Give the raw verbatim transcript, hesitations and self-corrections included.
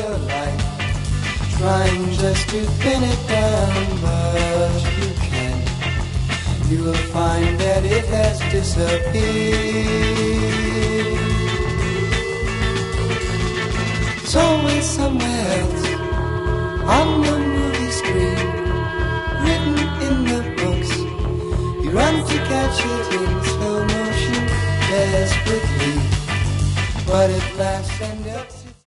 your life, trying just to pin it down, but you can't. You will find that it has disappeared. It's always somewhere else, on the movie screen, written in the books. You run to catch it in slow motion, desperately, but it flashed and up.